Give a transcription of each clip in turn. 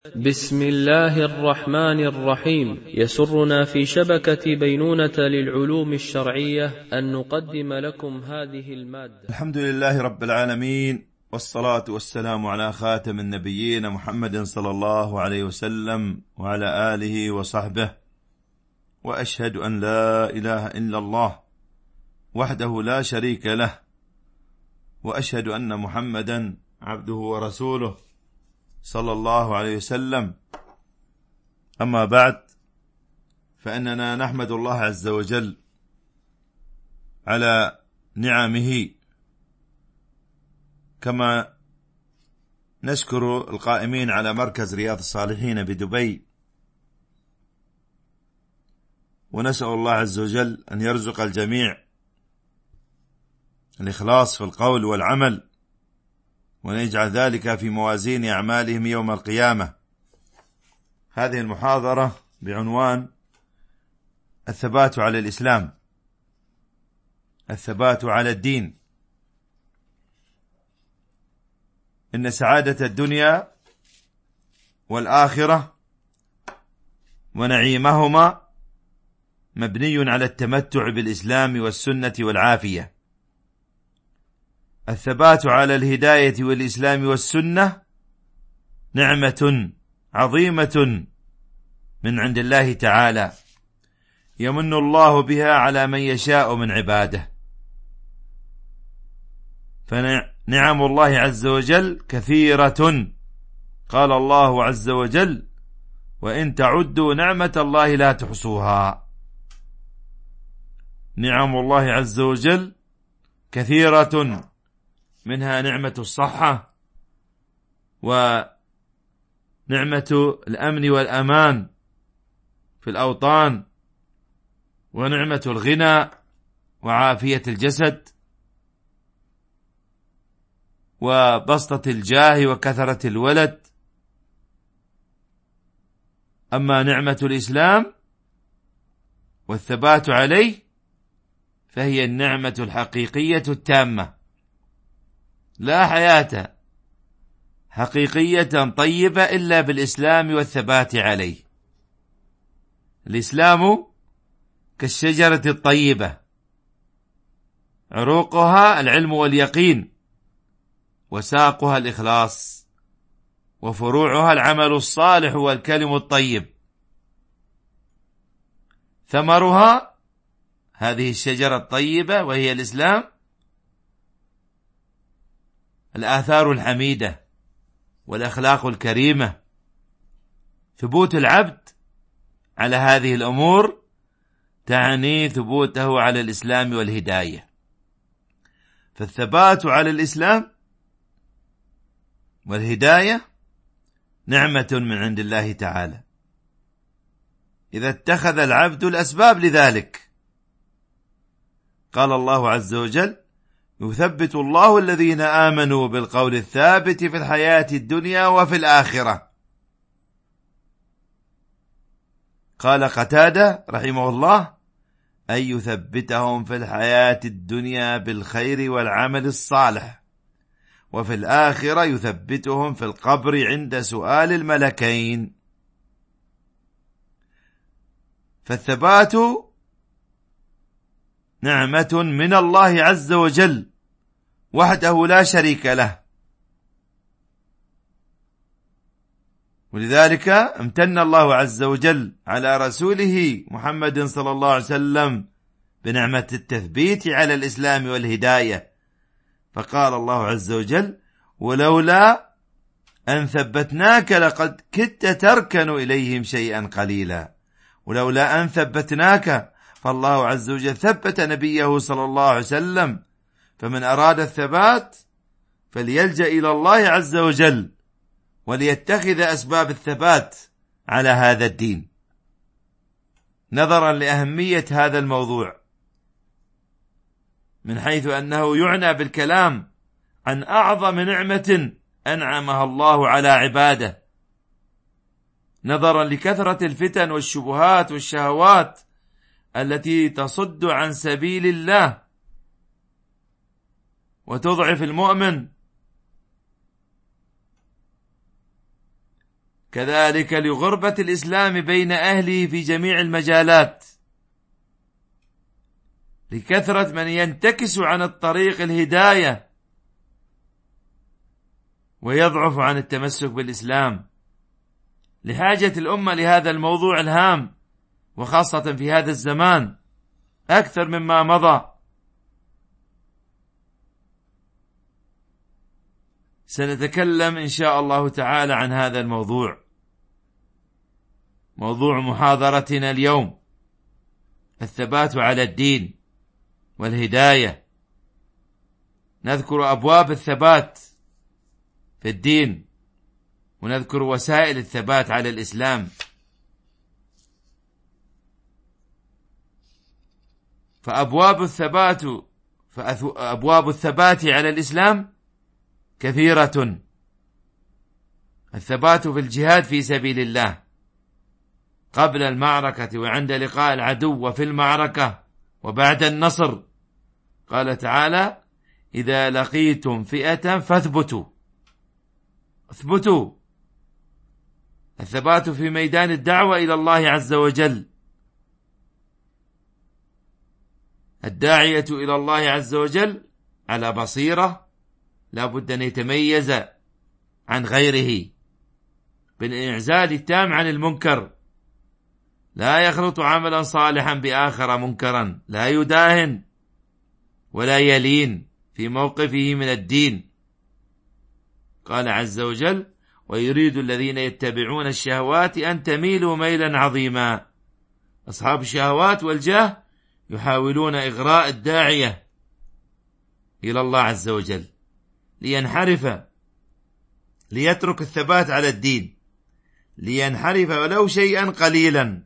بسم الله الرحمن الرحيم. يسرنا في شبكة بينونة للعلوم الشرعية أن نقدم لكم هذه المادة. الحمد لله رب العالمين، والصلاة والسلام على خاتم النبيين محمد صلى الله عليه وسلم وعلى آله وصحبه، وأشهد أن لا إله إلا الله وحده لا شريك له، وأشهد أن محمدا عبده ورسوله صلى الله عليه وسلم. أما بعد، فإننا نحمد الله عز وجل على نعمه، كما نشكر القائمين على مركز رياض الصالحين بدبي، ونسأل الله عز وجل أن يرزق الجميع الإخلاص في القول والعمل، وأن يجعل ذلك في موازين أعمالهم يوم القيامة. هذه المحاضرة بعنوان الثبات على الإسلام، الثبات على الدين. إن سعادة الدنيا والآخرة ونعيمهما مبني على التمتع بالإسلام والسنة والعافية. الثبات على الهداية والإسلام والسنة نعمة عظيمة من عند الله تعالى، يمن الله بها على من يشاء من عباده. فنعم الله عز وجل كثيرة، قال الله عز وجل: وإن تعدوا نعمة الله لا تحصوها. نعم الله عز وجل كثيرة، منها نعمة الصحة، ونعمة الأمن والأمان في الأوطان، ونعمة الغنى وعافية الجسد، وبسطة الجاه وكثرة الولد. أما نعمة الإسلام والثبات عليه فهي النعمة الحقيقية التامة. لا حياة حقيقية طيبة إلا بالإسلام والثبات عليه. الإسلام كالشجرة الطيبة، عروقها العلم واليقين، وساقها الإخلاص، وفروعها العمل الصالح والكلم الطيب. ثمرها هذه الشجرة الطيبة وهي الإسلام الآثار الحميدة والأخلاق الكريمة. ثبوت العبد على هذه الأمور تعني ثبوته على الإسلام والهداية. فالثبات على الإسلام والهداية نعمة من عند الله تعالى، إذا اتخذ العبد الأسباب لذلك. قال الله عز وجل: يثبت الله الذين آمنوا بالقول الثابت في الحياة الدنيا وفي الآخرة. قال قتادة رحمه الله: أن يثبتهم في الحياة الدنيا بالخير والعمل الصالح، وفي الآخرة يثبتهم في القبر عند سؤال الملكين. فالثبات نعمة من الله عز وجل وحده لا شريك له، ولذلك امتن الله عز وجل على رسوله محمد صلى الله عليه وسلم بنعمة التثبيت على الإسلام والهداية. فقال الله عز وجل: ولولا أن ثبتناك لقد كدت تركن إليهم شيئا قليلا. ولولا أن ثبتناك، فالله عز وجل ثبت نبيه صلى الله عليه وسلم. فمن أراد الثبات فليلجأ إلى الله عز وجل، وليتخذ أسباب الثبات على هذا الدين. نظرا لأهمية هذا الموضوع، من حيث أنه يعنى بالكلام عن أعظم نعمة أنعمها الله على عباده، نظرا لكثرة الفتن والشبهات والشهوات التي تصد عن سبيل الله وتضعف المؤمن، كذلك لغربة الإسلام بين أهله في جميع المجالات، لكثرة من ينتكس عن الطريق الهداية ويضعف عن التمسك بالإسلام، لحاجة الأمة لهذا الموضوع الهام، وخاصة في هذا الزمان أكثر مما مضى. سنتكلم إن شاء الله تعالى عن هذا الموضوع، موضوع محاضرتنا اليوم: الثبات على الدين والهداية. نذكر أبواب الثبات في الدين، ونذكر وسائل الثبات على الإسلام. فأبواب الثبات على الإسلام كثيرة. الثبات في الجهاد في سبيل الله قبل المعركة وعند لقاء العدو، وفي المعركة وبعد النصر. قال تعالى: إذا لقيتم فئة فاثبتوا. اثبتوا. الثبات في ميدان الدعوة إلى الله عز وجل. الداعية إلى الله عز وجل على بصيرة، لا بد أن يتميز عن غيره بالإعزال التام عن المنكر، لا يخلط عملا صالحا بآخر منكرا، لا يداهن ولا يلين في موقفه من الدين. قال عز وجل: ويريد الذين يتبعون الشهوات أن تميلوا ميلا عظيما. أصحاب الشهوات والجاه يحاولون إغراء الداعية إلى الله عز وجل لينحرف، ليترك الثبات على الدين، لينحرف ولو شيئا قليلا.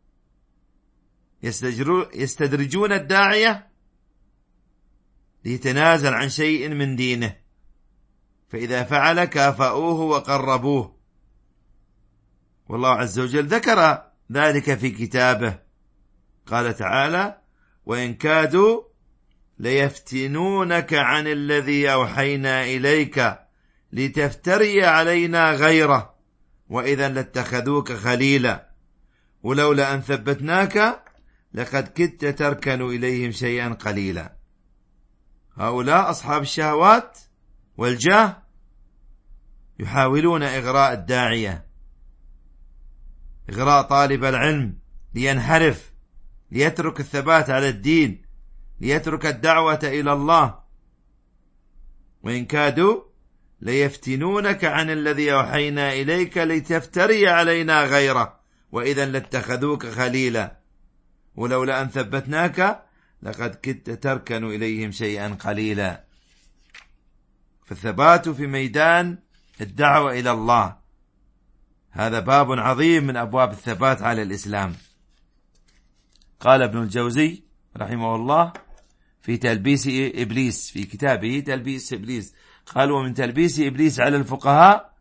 يستدرجون الداعية ليتنازل عن شيء من دينه، فإذا فعل كافأوه وقربوه. والله عز وجل ذكر ذلك في كتابه، قال تعالى: وإن كادوا ليفتنونك عن الذي أوحينا إليك لتفتري علينا غيره وإذا لاتخذوك خليلا ولولا أن ثبتناك لقد كدت تركن إليهم شيئا قليلا. هؤلاء أصحاب الشهوات والجاه يحاولون إغراء الداعية، إغراء طالب العلم لينحرف، ليترك الثبات على الدين، ليترك الدعوة إلى الله. وإن كادوا ليفتنونك عن الذي أوحينا إليك لتفتري علينا غيره وإذا لاتخذوك خليلا ولولا أن ثبتناك لقد كدت تركن إليهم شيئا قليلا. فالثبات في ميدان الدعوة إلى الله هذا باب عظيم من أبواب الثبات على الإسلام. قال ابن الجوزي رحمه الله في تلبيس إبليس، في كتابه تلبيس إبليس، قال: ومن تلبيس إبليس على الفقهاء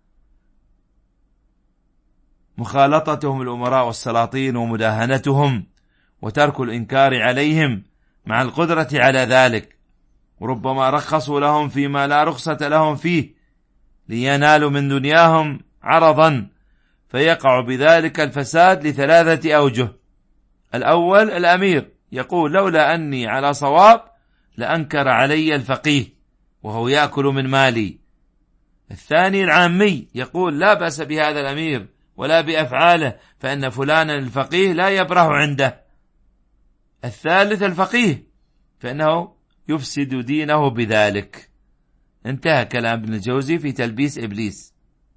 مخالطتهم الأمراء والسلاطين ومداهنتهم وترك الإنكار عليهم مع القدرة على ذلك، وربما رخصوا لهم فيما لا رخصة لهم فيه لينالوا من دنياهم عرضا، فيقع بذلك الفساد لثلاثة أوجه. الأول: الأمير يقول: لولا أني على صواب لأنكر علي الفقيه وهو يأكل من مالي. الثاني: العامي يقول: لا بأس بهذا الأمير ولا بأفعاله فإن فلانا الفقيه لا يبره عنده. الثالث: الفقيه فإنه يفسد دينه بذلك. انتهى كلام ابن الجوزي في تلبيس إبليس.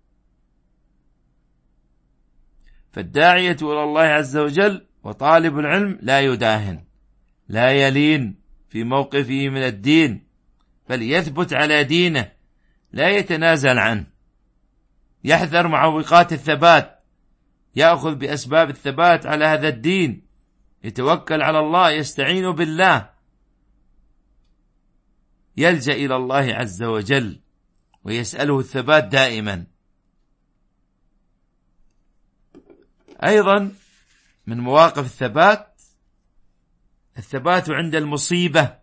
فالداعية إلى الله عز وجل وطالب العلم لا يداهن، لا يلين في موقفه من الدين، بل يثبت على دينه، لا يتنازل عنه، يحذر معوقات الثبات، يأخذ بأسباب الثبات على هذا الدين، يتوكل على الله، يستعين بالله، يلجأ إلى الله عز وجل ويسأله الثبات دائما. أيضا من مواقف الثبات عند المصيبة،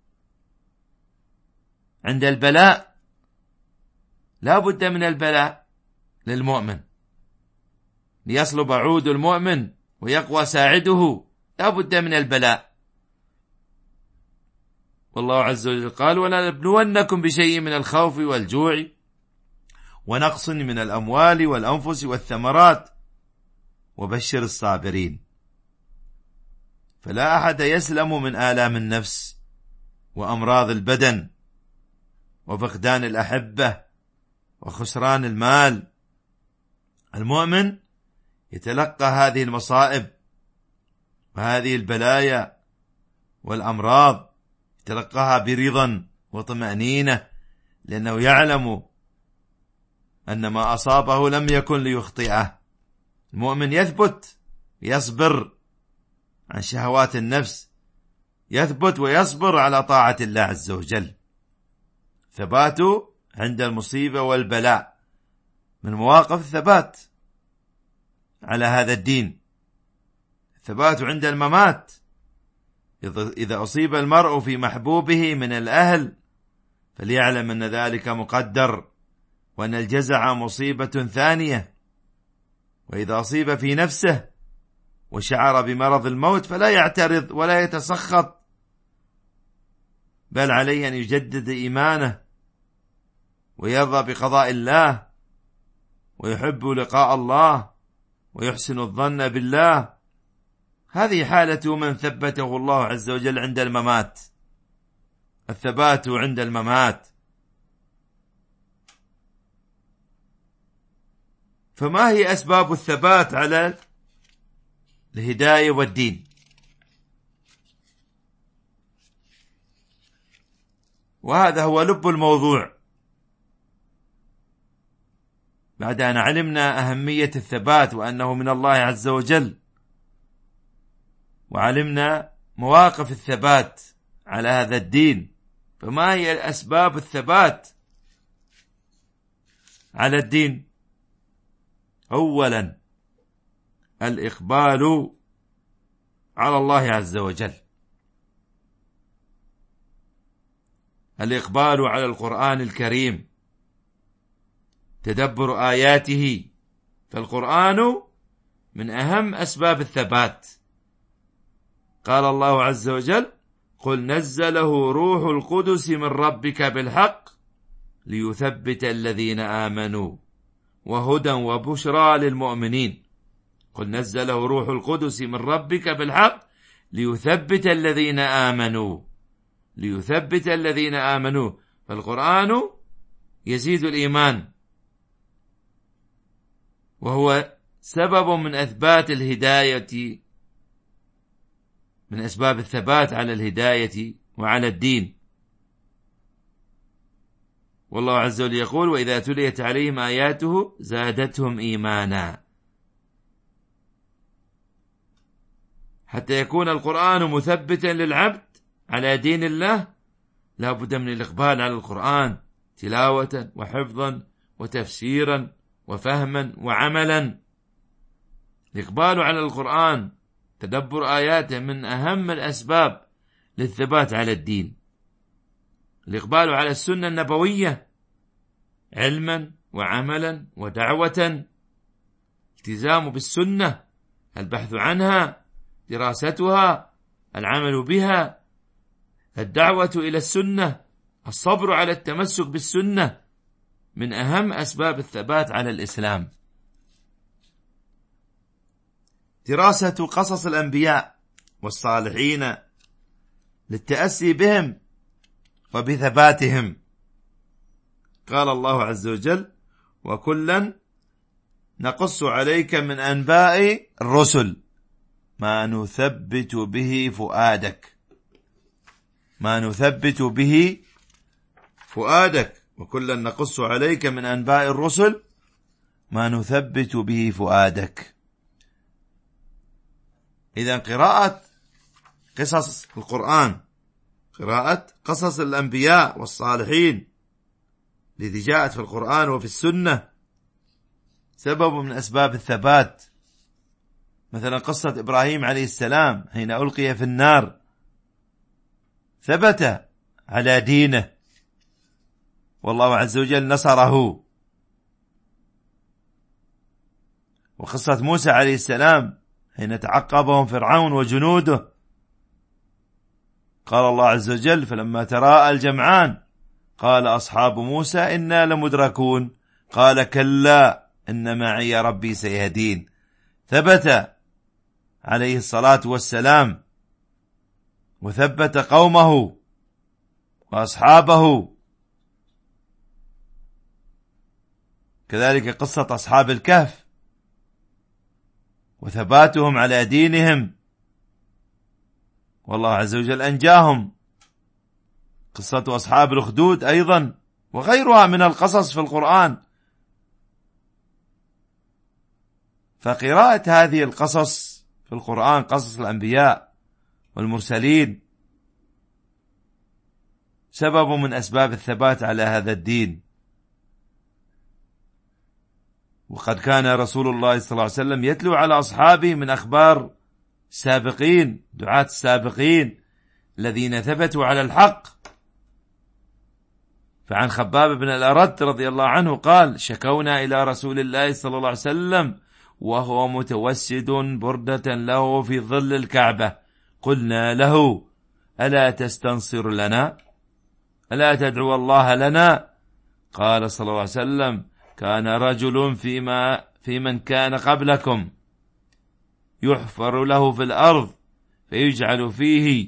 عند البلاء. لا بد من البلاء للمؤمن، ليصلب عود المؤمن ويقوى ساعده لا بد من البلاء. والله عز وجل قال: ولنبلونكم بشيء من الخوف والجوع ونقص من الأموال والأنفس والثمرات وبشر الصابرين. فلا أحد يسلم من آلام النفس وأمراض البدن وفقدان الأحبة وخسران المال. المؤمن يتلقى هذه المصائب وهذه البلايا والأمراض، يتلقاها برضا وطمأنينة، لأنه يعلم أن ما أصابه لم يكن ليخطئه. المؤمن يثبت، يصبر عن شهوات النفس، يثبت ويصبر على طاعة الله عز وجل. ثبات عند المصيبة والبلاء من مواقف الثبات على هذا الدين. الثبات عند الممات، إذا أصيب المرء في محبوبه من الأهل فليعلم أن ذلك مقدر، وأن الجزع مصيبة ثانية. وإذا أصيب في نفسه وشعر بمرض الموت فلا يعترض ولا يتسخط، بل عليه أن يجدد إيمانه ويرضى بقضاء الله ويحب لقاء الله ويحسن الظن بالله. هذه حالة من ثبته الله عز وجل عند الممات، الثبات عند الممات. فما هي أسباب الثبات على الهداية والدين؟ وهذا هو لب الموضوع. بعد أن علمنا أهمية الثبات وأنه من الله عز وجل، وعلمنا مواقف الثبات على هذا الدين، فما هي أسباب الثبات على الدين؟ أولا الإقبال على الله عز وجل، الإقبال على القرآن الكريم، تدبر آياته. فالقرآن من أهم أسباب الثبات. قال الله عز وجل: قل نزله روح القدس من ربك بالحق ليثبت الذين آمنوا وهدى وبشرى للمؤمنين. قل نزله روح القدس من ربك بالحق ليثبت الذين آمنوا، ليثبت الذين آمنوا. فالقرآن يزيد الإيمان، وهو سبب من أثبات الهداية، من أسباب الثبات على الهداية وعلى الدين. والله عز وجل يقول: وإذا تليت عليهم آياته زادتهم إيمانا. حتى يكون القرآن مثبتا للعبد على دين الله لا بد من الإقبال على القرآن تلاوة وحفظا وتفسيرا وفهما وعملا. الإقبال على القرآن، تدبر آياته، من أهم الأسباب للثبات على الدين. الإقبال على السنة النبوية علما وعملا ودعوة، التزام بالسنة، البحث عنها، دراستها، العمل بها، الدعوة إلى السنة، الصبر على التمسك بالسنة، من أهم أسباب الثبات على الإسلام. دراسة قصص الأنبياء والصالحين للتأسي بهم وبثباتهم. قال الله عز وجل: وكلا نقص عليك من أنباء الرسل ما نثبت به فؤادك، ما نثبت به فؤادك. وكلا نقص عليك من أنباء الرسل ما نثبت به فؤادك. إذن قراءة قصص القرآن، قراءة قصص الأنبياء والصالحين التي جاءت في القرآن وفي السنة سبب من أسباب الثبات. مثلا قصة إبراهيم عليه السلام حين ألقي في النار ثبت على دينه والله عز وجل نصره. وقصة موسى عليه السلام حين تعقبهم فرعون وجنوده، قال الله عز وجل: فلما تراءى الجمعان قال أصحاب موسى إنا لمدركون قال كلا إن معي ربي سيهدين. ثبت عليه الصلاة والسلام وثبت قومه وأصحابه. كذلك قصة أصحاب الكهف وثباتهم على دينهم، والله عز وجل أنجاهم. قصة أصحاب الأخدود أيضا وغيرها من القصص في القرآن. فقراءة هذه القصص في القرآن، قصص الأنبياء والمرسلين، سبب من أسباب الثبات على هذا الدين. وقد كان رسول الله صلى الله عليه وسلم يتلو على أصحابه من أخبار السابقين، دعاة السابقين الذين ثبتوا على الحق. فعن خباب بن الأرد رضي الله عنه قال: شكونا إلى رسول الله صلى الله عليه وسلم وهو متوسد بردة له في ظل الكعبة، قلنا له: ألا تستنصر لنا؟ ألا تدعو الله لنا؟ قال صلى الله عليه وسلم: كان رجل في من كان قبلكم يحفر له في الأرض فيجعل فيه،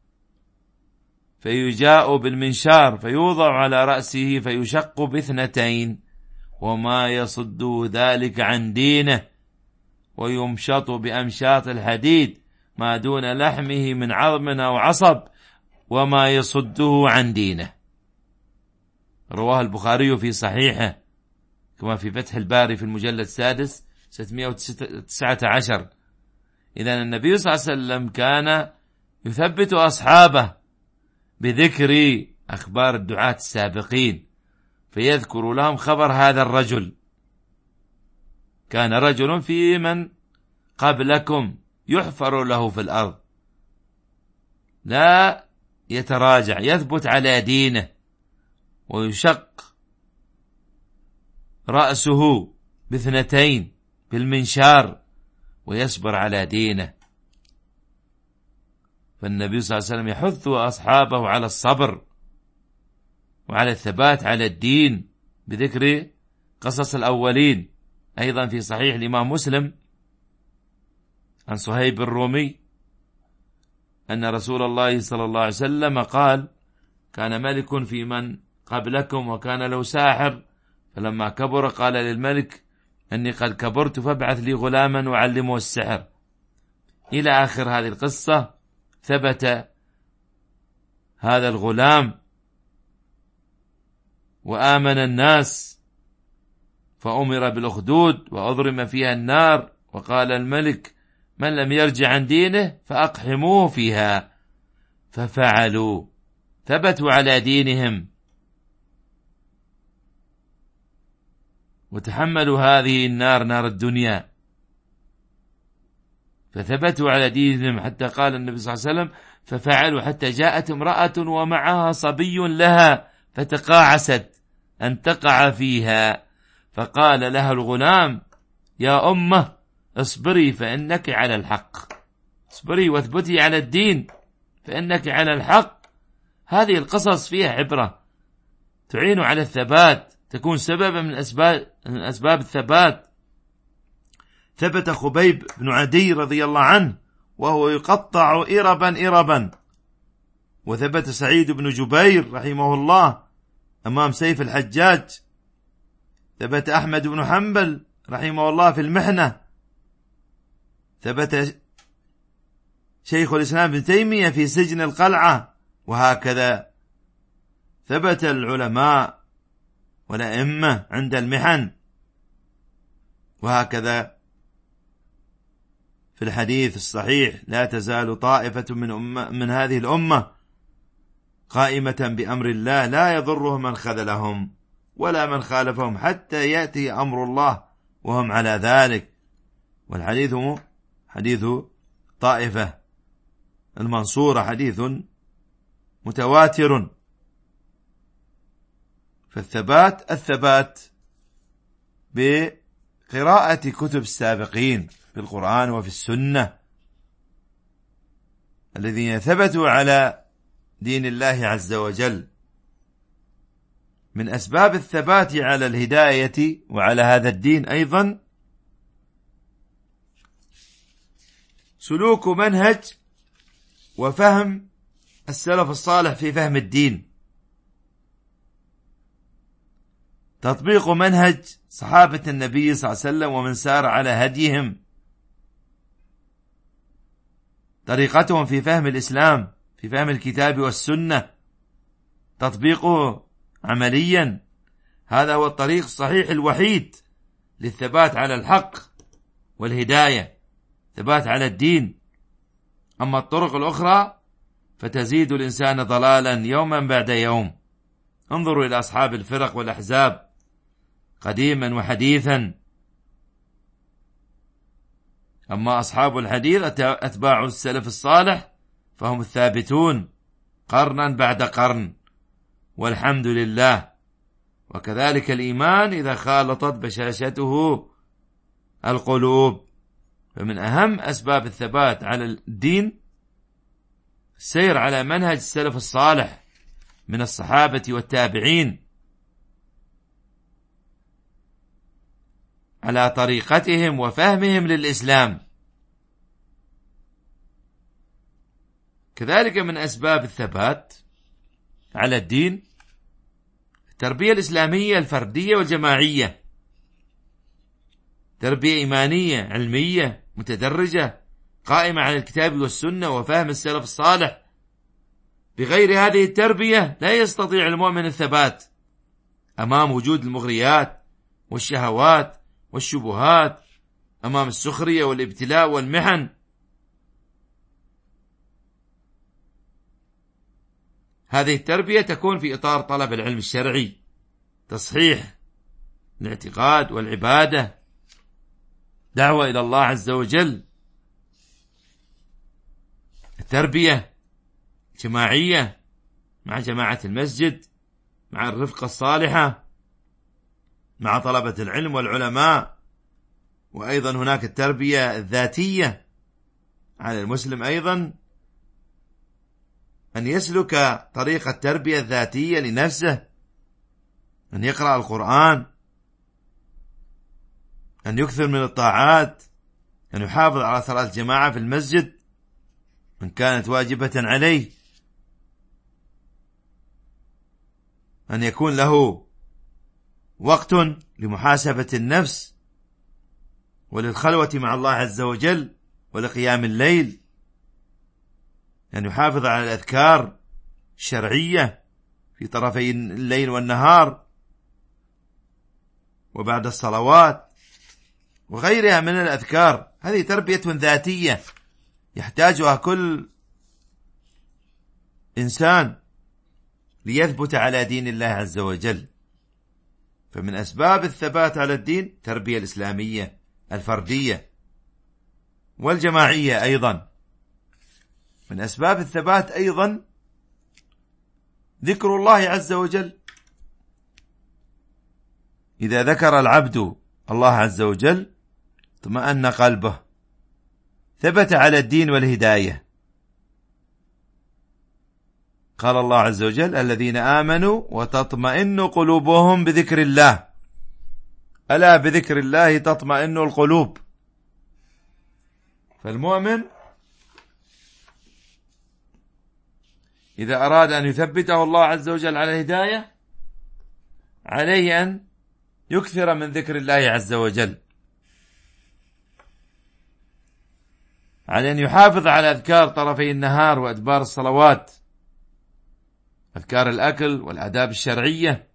فيجاء بالمنشار فيوضع على رأسه فيشق باثنتين، وما يصد ذلك عن دينه، ويمشط بأمشاط الحديد ما دون لحمه من عظم أو عصب، وما يصده عن دينه. رواه البخاري في صحيحه كما في فتح الباري في المجلد السادس 619. إذن النبي صلى الله عليه وسلم كان يثبت أصحابه بذكر أخبار الدعاة السابقين، فيذكر لهم خبر هذا الرجل: كان رجل في من قبلكم يحفر له في الأرض، لا يتراجع، يثبت على دينه، ويشق رأسه باثنتين بالمنشار ويصبر على دينه. فالنبي صلى الله عليه وسلم يحث أصحابه على الصبر وعلى الثبات على الدين بذكر قصص الأولين. أيضا في صحيح الإمام مسلم عن صهيب الرومي أن رسول الله صلى الله عليه وسلم قال: كان ملك في من قبلكم وكان له ساحر، فلما كبر قال للملك: أني قد كبرت فابعث لي غلاما وعلمه السحر، إلى آخر هذه القصة. ثبت هذا الغلام وآمن الناس، فأمر بالأخدود وأضرم فيها النار، وقال الملك: من لم يرجع عن دينه فأقحموه فيها، ففعلوا، ثبتوا على دينهم وتحملوا هذه النار، نار الدنيا، فثبتوا على دينهم حتى قال النبي صلى الله عليه وسلم: ففعلوا حتى جاءت امرأة ومعها صبي لها فتقاعست أن تقع فيها، فقال لها الغلام: يا أمه اصبري فإنك على الحق، اصبري واثبتي على الدين فإنك على الحق. هذه القصص فيها عبرة تعين على الثبات، تكون سببا من أسباب الثبات. ثبت خبيب بن عدي رضي الله عنه وهو يقطع إربا، وثبت سعيد بن جبير رحمه الله أمام سيف الحجاج. ثبت أحمد بن حنبل رحمه الله في المحنة. ثبت شيخ الإسلام ابن تيمية في سجن القلعة. وهكذا ثبت العلماء والأئمة عند المحن. وهكذا في الحديث الصحيح: لا تزال طائفة من هذه الأمة قائمة بأمر الله لا يضرهم من خذلهم ولا من خالفهم حتى يأتي أمر الله وهم على ذلك. والحديث حديث طائفة المنصورة حديث متواتر. فالثبات قراءة كتب السابقين في القرآن وفي السنة الذين ثبتوا على دين الله عز وجل. من أسباب الثبات على الهداية وعلى هذا الدين أيضا سلوك منهج وفهم السلف الصالح في فهم الدين، تطبيق منهج صحابة النبي صلى الله عليه وسلم ومن سار على هديهم، طريقتهم في فهم الإسلام، في فهم الكتاب والسنة، تطبيقه عمليا. هذا هو الطريق الصحيح الوحيد للثبات على الحق والهداية، ثبات على الدين. أما الطرق الأخرى فتزيد الإنسان ضلالا يوما بعد يوم. انظروا إلى أصحاب الفرق والأحزاب قديما وحديثا. أما أصحاب الحديث أتباع السلف الصالح فهم الثابتون قرنا بعد قرن، والحمد لله. وكذلك الإيمان إذا خالطت بشاشته القلوب. فمن أهم أسباب الثبات على الدين السير على منهج السلف الصالح من الصحابة والتابعين، على طريقتهم وفهمهم للإسلام. كذلك من أسباب الثبات على الدين التربية الإسلامية الفردية والجماعية، تربية إيمانية علمية متدرجة قائمة على الكتاب والسنة وفهم السلف الصالح. بغير هذه التربية لا يستطيع المؤمن الثبات أمام وجود المغريات والشهوات والشبهات، أمام السخرية والابتلاء والمحن. هذه التربية تكون في إطار طلب العلم الشرعي، تصحيح الاعتقاد والعبادة، دعوة إلى الله عز وجل. التربية جماعية مع جماعة المسجد، مع الرفقة الصالحة، مع طلبة العلم والعلماء. وأيضا هناك التربية الذاتية على المسلم أيضا أن يسلك طريق التربية الذاتية لنفسه، أن يقرأ القرآن، أن يكثر من الطاعات، أن يحافظ على صلاة الجماعة في المسجد من كانت واجبة عليه، أن يكون له وقت لمحاسبة النفس وللخلوة مع الله عز وجل ولقيام الليل، أن يحافظ على الأذكار الشرعية في طرفي الليل والنهار وبعد الصلوات وغيرها من الأذكار. هذه تربية ذاتية يحتاجها كل إنسان ليثبت على دين الله عز وجل. فمن أسباب الثبات على الدين تربية الإسلامية الفردية والجماعية. أيضا من أسباب الثبات أيضا ذكر الله عز وجل. إذا ذكر العبد الله عز وجل اطمأن قلبه، ثبت على الدين والهداية. قال الله عز وجل الذين آمنوا وتطمئن قلوبهم بذكر الله، ألا بذكر الله تطمئن القلوب. فالمؤمن إذا أراد أن يثبته الله عز وجل على الهداية عليه أن يكثر من ذكر الله عز وجل، على أن يحافظ على أذكار طرفي النهار وأدبار الصلوات، أذكار الأكل والآداب الشرعية،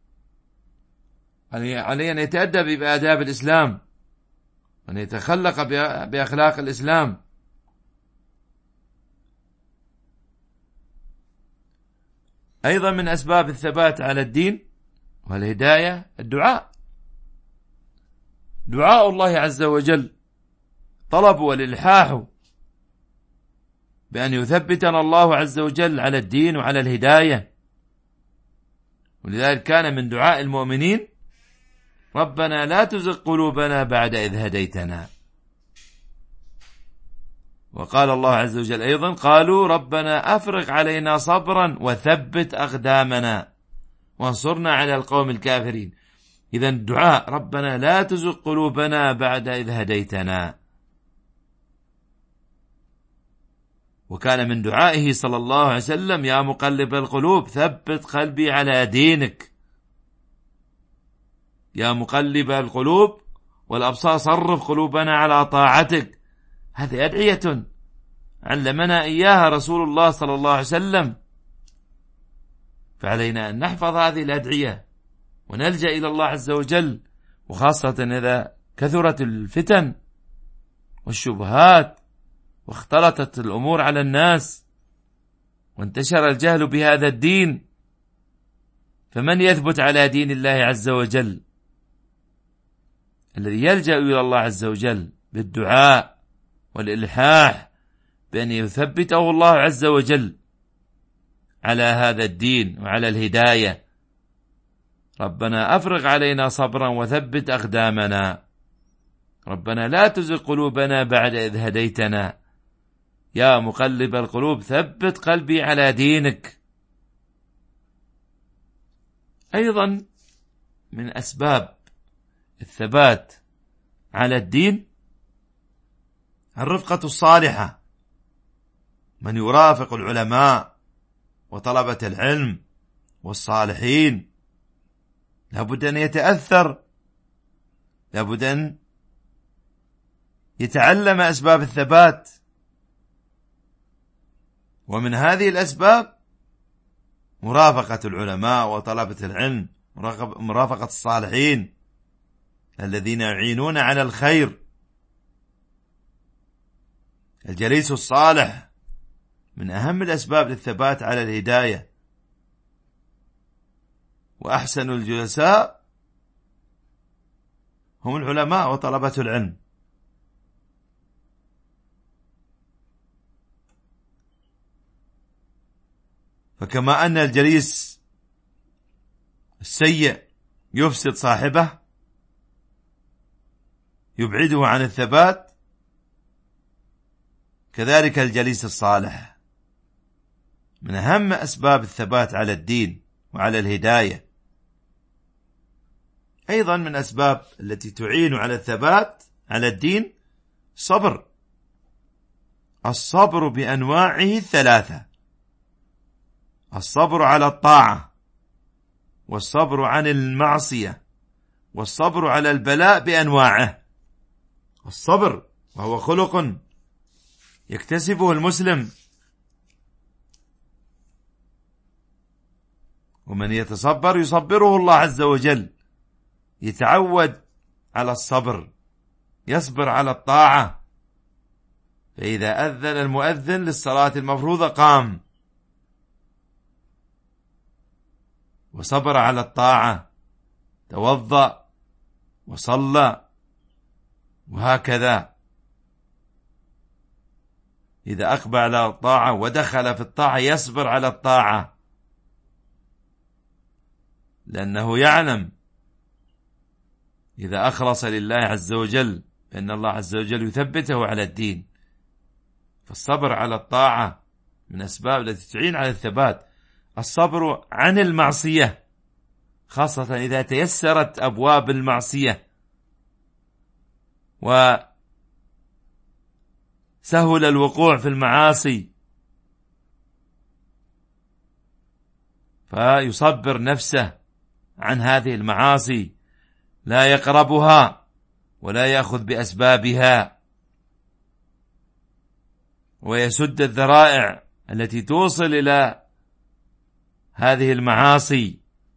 عليه أن يتأدب بآداب الإسلام وأن يتخلق بأخلاق الإسلام. أيضا من أسباب الثبات على الدين والهداية الدعاء، دعاء الله عز وجل، طلب والإلحاح بأن يثبتنا الله عز وجل على الدين وعلى الهداية. ولذلك كان من دعاء المؤمنين ربنا لا تزغ قلوبنا بعد إذ هديتنا. وقال الله عز وجل أيضا قالوا ربنا أفرغ علينا صبرا وثبت أقدامنا وانصرنا على القوم الكافرين. إذن الدعاء ربنا لا تزغ قلوبنا بعد إذ هديتنا. وكان من دعائه صلى الله عليه وسلم يا مقلب القلوب ثبت قلبي على دينك. يا مقلب القلوب والأبصار صرف قلوبنا على طاعتك. هذه أدعية علمنا إياها رسول الله صلى الله عليه وسلم، فعلينا أن نحفظ هذه الأدعية ونلجأ إلى الله عز وجل، وخاصة إذا كثرت الفتن والشبهات واختلطت الأمور على الناس وانتشر الجهل بهذا الدين. فمن يثبت على دين الله عز وجل؟ الذي يلجأ إلى الله عز وجل بالدعاء والإلحاح بأن يثبته الله عز وجل على هذا الدين وعلى الهداية. ربنا أفرغ علينا صبرا وثبت أقدامنا. ربنا لا تزغ قلوبنا بعد إذ هديتنا. يا مقلب القلوب ثبت قلبي على دينك. أيضا من أسباب الثبات على الدين الرفقة الصالحة. من يرافق العلماء وطلبة العلم والصالحين لابد أن يتأثر، لابد أن يتعلم أسباب الثبات. ومن هذه الأسباب مرافقة العلماء وطلبة العلم، مرافقة الصالحين الذين يعينون على الخير. الجليس الصالح من أهم الأسباب للثبات على الهداية. وأحسن الجلساء هم العلماء وطلبة العلم. فكما أن الجليس السيء يفسد صاحبه يبعده عن الثبات، كذلك الجليس الصالح من أهم أسباب الثبات على الدين وعلى الهداية. أيضا من أسباب التي تعين على الثبات على الدين صبر. الصبر بأنواعه الثلاثة: الصبر على الطاعة، والصبر عن المعصية، والصبر على البلاء بأنواعه. الصبر وهو خلق يكتسبه المسلم، ومن يتصبر يصبره الله عز وجل، يتعود على الصبر، يصبر على الطاعة. فإذا أذن المؤذن للصلاة المفروضة قام وصبر على الطاعة، توضأ وصلى، وهكذا. إذا أقبل على الطاعة ودخل في الطاعة يصبر على الطاعة، لأنه يعلم إذا أخلص لله عز وجل فإن الله عز وجل يثبته على الدين. فالصبر على الطاعة من أسباب التي تعين على الثبات. الصبر عن المعصية، خاصة إذا تيسرت أبواب المعصية وسهل الوقوع في المعاصي، فيصبر نفسه عن هذه المعاصي، لا يقربها ولا يأخذ بأسبابها، ويسد الذرائع التي توصل إلى هذه المعاصي،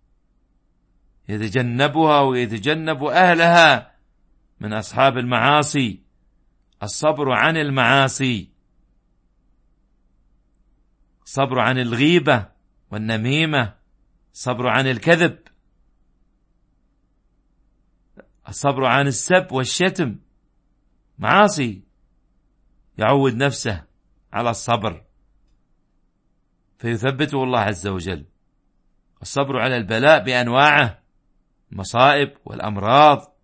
يتجنبها ويتجنب أهلها من أصحاب المعاصي. الصبر عن المعاصي، الصبر عن الغيبة والنميمة، الصبر عن الكذب، الصبر عن السب والشتم، معاصي، يعود نفسه على الصبر فيثبته الله عز وجل. الصبر على البلاء بأنواعه، المصائب والأمراض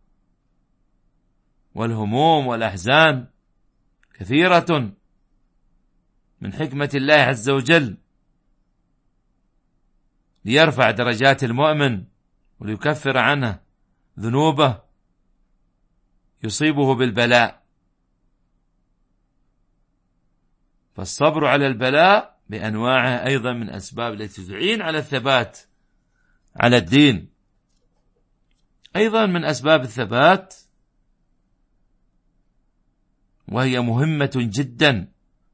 والهموم والأحزان كثيرة من حكمة الله عز وجل ليرفع درجات المؤمن وليكفر عنه ذنوبه يصيبه بالبلاء. فالصبر على البلاء بأنواعه أيضا من أسباب التي تعين على الثبات على الدين. أيضا من أسباب الثبات، وهي مهمة جدا،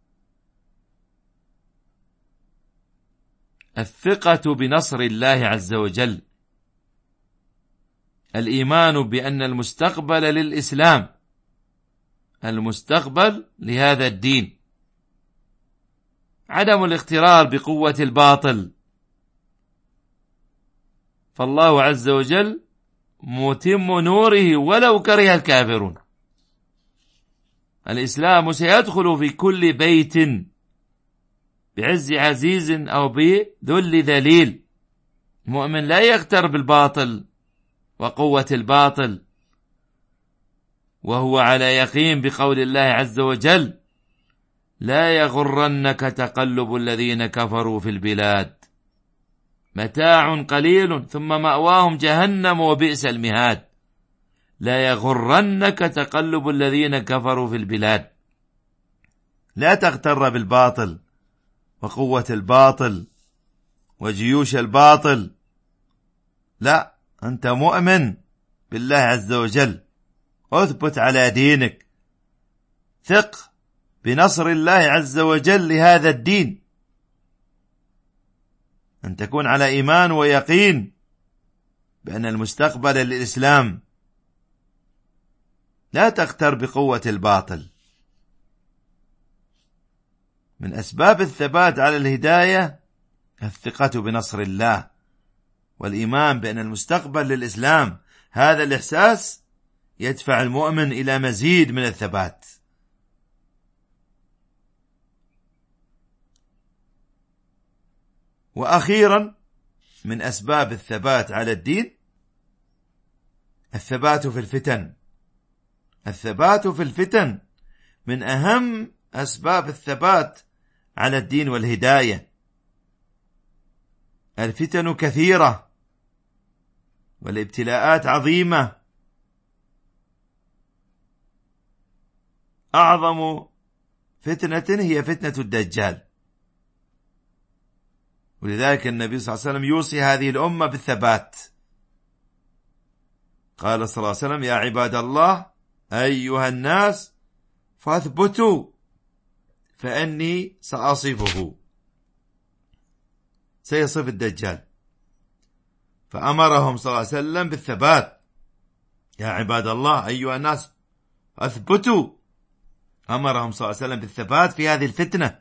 الثقة بنصر الله عز وجل، الإيمان بأن المستقبل للإسلام، المستقبل لهذا الدين، عدم الاغترار بقوة الباطل، فالله عز وجل متم نوره ولو كره الكافرون. الإسلام سيدخل في كل بيت بعز عزيز أو بذل ذليل. المؤمن لا يغتر بالباطل وقوة الباطل، وهو على يقين بقول الله عز وجل: لا يغرنك تقلب الذين كفروا في البلاد متاع قليل ثم مأواهم جهنم وبئس المهاد. لا يغرنك تقلب الذين كفروا في البلاد. لا تغتر بالباطل وقوة الباطل وجيوش الباطل، لا، أنت مؤمن بالله عز وجل، اثبت على دينك، ثق بنصر الله عز وجل لهذا الدين، أن تكون على إيمان ويقين بأن المستقبل للإسلام. لا تغتر بقوة الباطل. من أسباب الثبات على الهداية الثقة بنصر الله والإيمان بأن المستقبل للإسلام. هذا الإحساس يدفع المؤمن إلى مزيد من الثبات. وأخيرا من أسباب الثبات على الدين الثبات في الفتن. الثبات في الفتن من أهم أسباب الثبات على الدين والهداية. الفتن كثيرة والابتلاءات عظيمة. أعظم فتنة هي فتنة الدجال، ولذلك النبي صلى الله عليه وسلم يوصي هذه الأمة بالثبات. قال صلى الله عليه وسلم: يا عباد الله أيها الناس فاثبتوا فإني سأصفه. سيصف الدجال، فأمرهم صلى الله عليه وسلم بالثبات. يا عباد الله أيها الناس أثبتوا، أمرهم صلى الله عليه وسلم بالثبات في هذه الفتنة.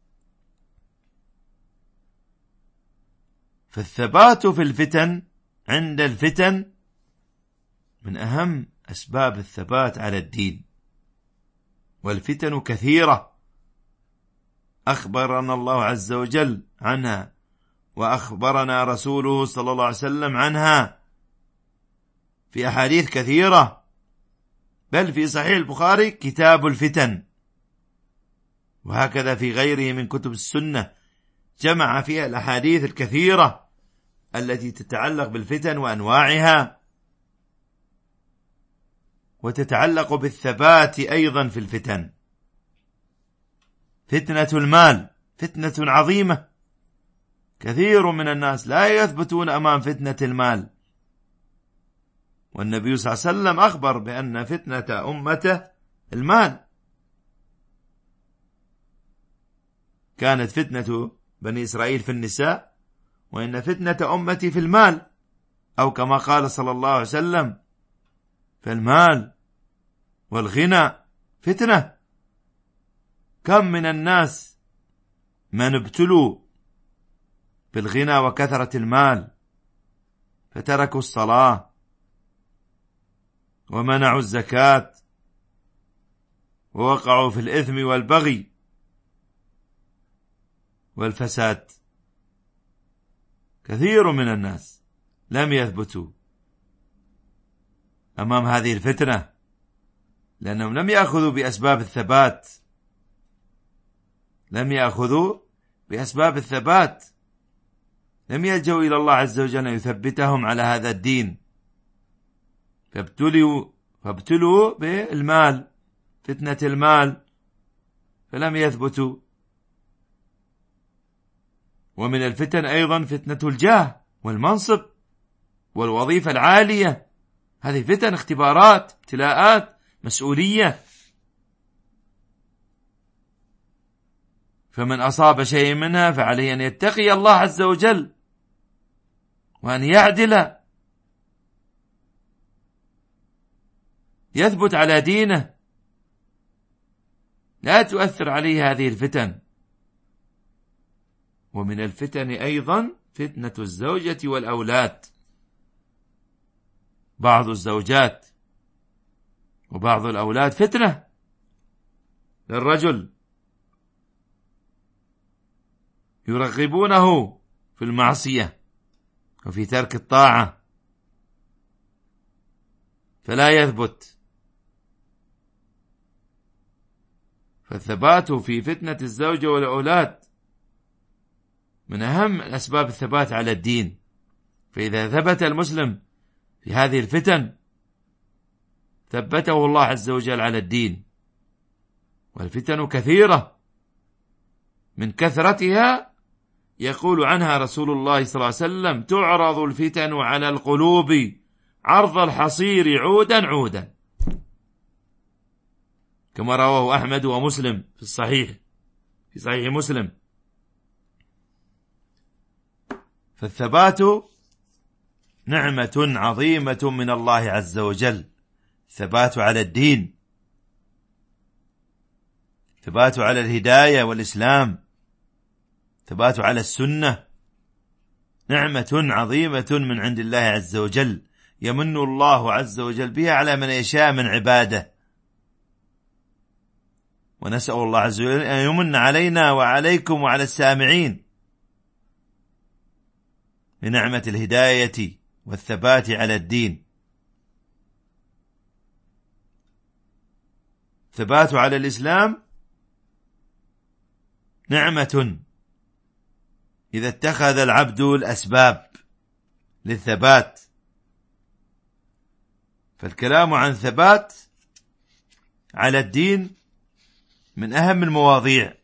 فالثبات في الفتن عند الفتن من أهم أسباب الثبات على الدين. والفتن كثيرة أخبرنا الله عز وجل عنها، وأخبرنا رسوله صلى الله عليه وسلم عنها في أحاديث كثيرة، بل في صحيح البخاري كتاب الفتن، وهكذا في غيره من كتب السنة جمع فيها الأحاديث الكثيرة التي تتعلق بالفتن وأنواعها، وتتعلق بالثبات أيضا في الفتن. فتنة المال فتنة عظيمة، كثير من الناس لا يثبتون أمام فتنة المال، والنبي صلى الله عليه وسلم أخبر بأن فتنة أمته المال. كانت فتنة بني إسرائيل في النساء، وإن فتنة أمتي في المال، أو كما قال صلى الله عليه وسلم: فالمال والغنى فتنة. كم من الناس من ابتلوا بالغنى وكثرة المال فتركوا الصلاة ومنعوا الزكاة ووقعوا في الإثم والبغي والفساد. كثير من الناس لم يثبتوا أمام هذه الفتنة، لأنهم لم يأخذوا بأسباب الثبات، لم يأخذوا بأسباب الثبات، لم يلجوا إلى الله عز وجل أن يثبتهم على هذا الدين، فابتلوا بالمال، فتنة المال، فلم يثبتوا. ومن الفتن أيضا فتنة الجاه والمنصب والوظيفة العالية، هذه فتن، اختبارات، ابتلاءات، مسؤولية. فمن أصاب شيء منها فعليه أن يتقي الله عز وجل وأن يعدل، يثبت على دينه، لا تؤثر عليه هذه الفتن. ومن الفتن أيضا فتنة الزوجة والأولاد، بعض الزوجات وبعض الأولاد فتنة للرجل، يرغبونه في المعصية وفي ترك الطاعة فلا يثبت. فالثبات في فتنة الزوجة والأولاد من أهم أسباب الثبات على الدين. فإذا ثبت المسلم في هذه الفتن ثبته الله عز وجل على الدين. والفتن كثيرة، من كثرتها يقول عنها رسول الله صلى الله عليه وسلم: تعرض الفتن على القلوب عرض الحصير عودا عودا، كما رواه أحمد ومسلم في الصحيح، في صحيح مسلم. فالثبات نعمة عظيمة من الله عز وجل، الثبات على الدين، ثبات على الهداية والإسلام، ثبات على السنة، نعمة عظيمة من عند الله عز وجل، يمن الله عز وجل بها على من يشاء من عباده. ونسأل الله عز وجل أن يمن علينا وعليكم وعلى السامعين بنعمة الهداية والثبات على الدين. ثبات على الإسلام نعمة إذا اتخذ العبد الأسباب للثبات. فالكلام عن ثبات على الدين من أهم المواضيع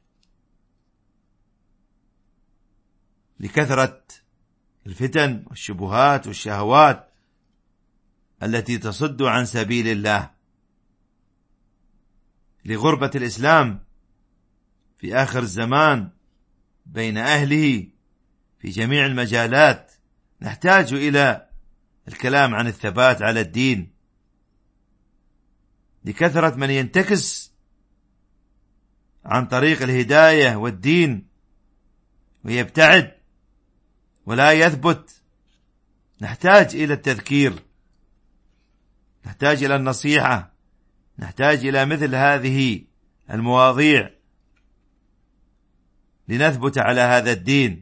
لكثرة الفتن والشبهات والشهوات التي تصد عن سبيل الله، لغربة الإسلام في آخر الزمان بين أهله في جميع المجالات. نحتاج إلى الكلام عن الثبات على الدين لكثرة من ينتكس عن طريق الهداية والدين ويبتعد ولا يثبت. نحتاج إلى التذكير، نحتاج إلى النصيحة، نحتاج إلى مثل هذه المواضيع لنثبت على هذا الدين،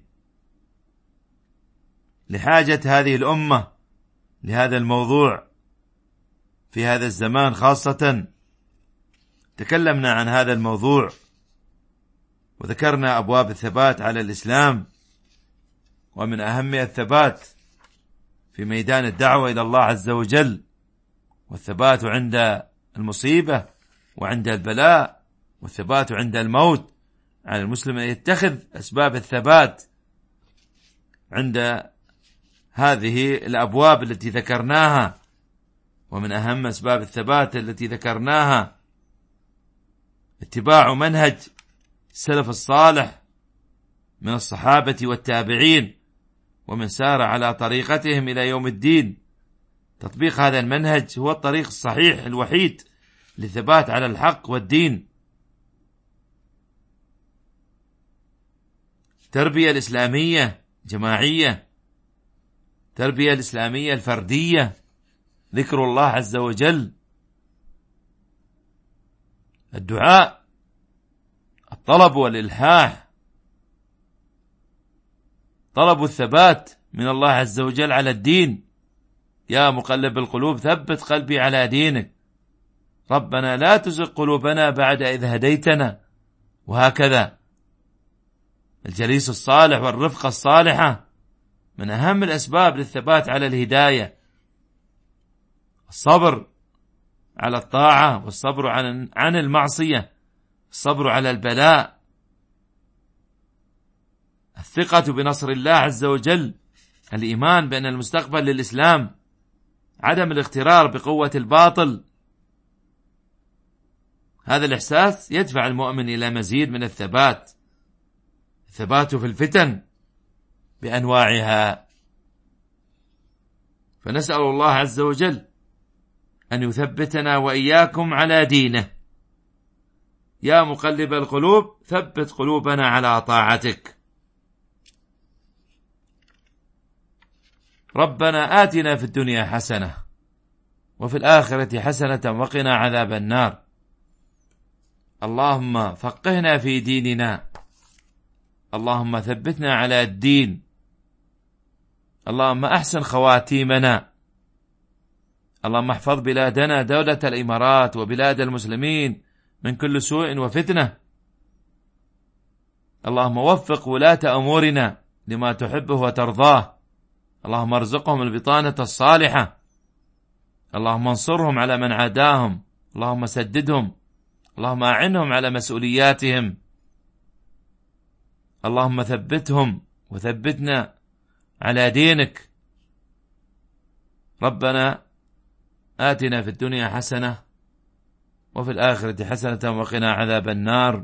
لحاجة هذه الأمة لهذا الموضوع في هذا الزمان خاصة. تكلمنا عن هذا الموضوع وذكرنا أبواب الثبات على الإسلام، ومن أهمها الثبات في ميدان الدعوة إلى الله عز وجل، والثبات عند المصيبة وعند البلاء، والثبات عند الموت. على المسلم أن يتخذ أسباب الثبات عند هذه الأبواب التي ذكرناها. ومن أهم أسباب الثبات التي ذكرناها اتباع منهج السلف الصالح من الصحابة والتابعين ومن سار على طريقتهم إلى يوم الدين. تطبيق هذا المنهج هو الطريق الصحيح الوحيد للثبات على الحق والدين. التربية الإسلامية جماعية، التربية الإسلامية الفردية، ذكر الله عز وجل، الدعاء، الطلب والإلحاح، طلب الثبات من الله عز وجل على الدين. يا مقلب القلوب ثبت قلبي على دينك، ربنا لا تزغ قلوبنا بعد إذ هديتنا. وهكذا الجليس الصالح والرفقة الصالحة من أهم الأسباب للثبات على الهداية. الصبر على الطاعة، والصبر عن المعصية، الصبر على البلاء، الثقة بنصر الله عز وجل، الإيمان بأن المستقبل للإسلام، عدم الاغترار بقوة الباطل. هذا الإحساس يدفع المؤمن إلى مزيد من الثبات في الفتن بأنواعها. فنسأل الله عز وجل أن يثبتنا وإياكم على دينه. يا مقلب القلوب ثبت قلوبنا على طاعتك. ربنا آتنا في الدنيا حسنة وفي الآخرة حسنة وقنا عذاب النار. اللهم فقهنا في ديننا، اللهم ثبتنا على الدين، اللهم أحسن خواتيمنا، اللهم احفظ بلادنا دولة الإمارات وبلاد المسلمين من كل سوء وفتنة. اللهم وفق ولاة أمورنا لما تحبه وترضاه، اللهم ارزقهم البطانة الصالحة، اللهم انصرهم على من عاداهم، اللهم سددهم، اللهم أعنهم على مسؤولياتهم، اللهم ثبتهم وثبتنا على دينك. ربنا آتنا في الدنيا حسنة وفي الآخرة حسنة وقنا عذاب النار.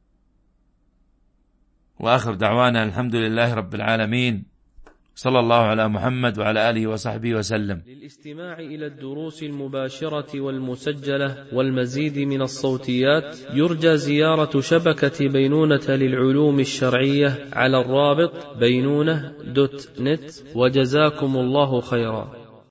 وآخر دعوانا الحمد لله رب العالمين، صلى الله على محمد وعلى آله وصحبه وسلم. للاستماع إلى الدروس المباشرة والمسجلة والمزيد من الصوتيات يرجى زيارة شبكة بينونة للعلوم الشرعية على الرابط بينونة.net. وجزاكم الله خيرا.